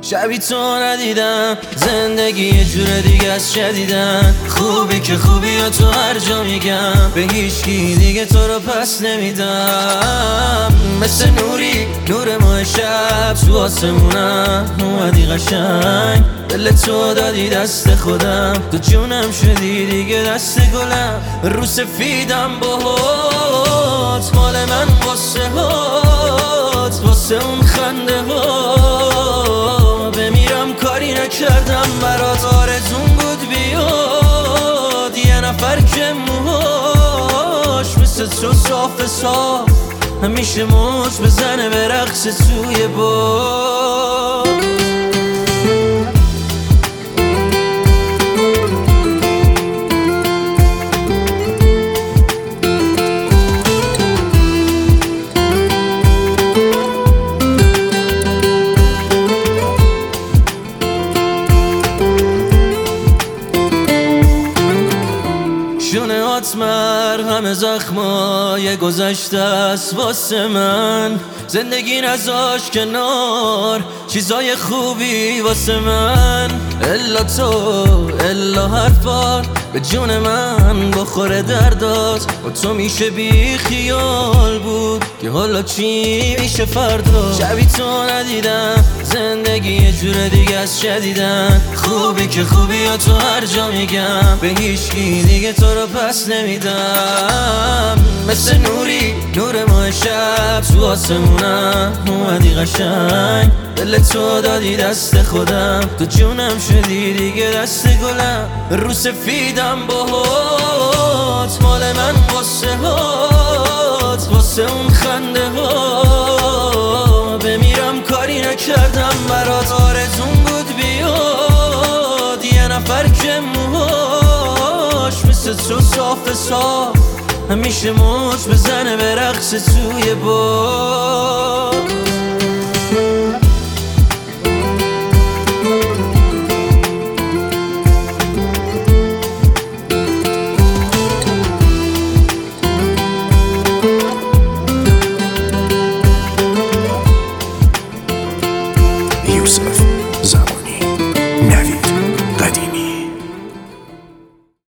شبی تو ندیدم، زندگی یه جور دیگه از شدیدن. خوبی که خوبی و تو هر جا میگم، به هیچکی دیگه تو رو پس نمیدم. مثل نوری نور ماه شب تو آسمونم اومدی قشنگ. دل تو دادی دست خودم، تو جونم شدی دیگه دست گلم. رو سفیدم باهات، مال من واسه هات، واسه اون خنده ها بمیرم کاری نکردم برات. آرزون بود بیاد یه نفر که موهاش مثل تو صاف صاف همیشه موج بزنه به رقص توی باد. شونه هات مرهم زخمای گذشته است واسه من. زندگی نذاش کنار چیزای خوبی واسه من. الا تو الا حرفات به جون من بخوره دردات. با تو میشه بی خیال بود که حالا چی میشه فردا. شبی تو ندیدم، زندگی یه جور دیگه از شدیدن. خوبی که خوبی و تو هر جا میگم، به هیچکی دیگه تو رو پس نمیدم. مثل نوری نور ماه شب تو آسمونم اومدی قشنگ. دل تو دادی دست خودم، تو جونم شدی دیگه دست گلم. رو سفیدم باهات، مال من واسه هات، واسه اون خنده ها بمیرم کاری نکردم برات. آرزون بود بیاد یه نفر که موهاش مثل تو صاف صاف همیشه موج بزنه به رقص توی باد.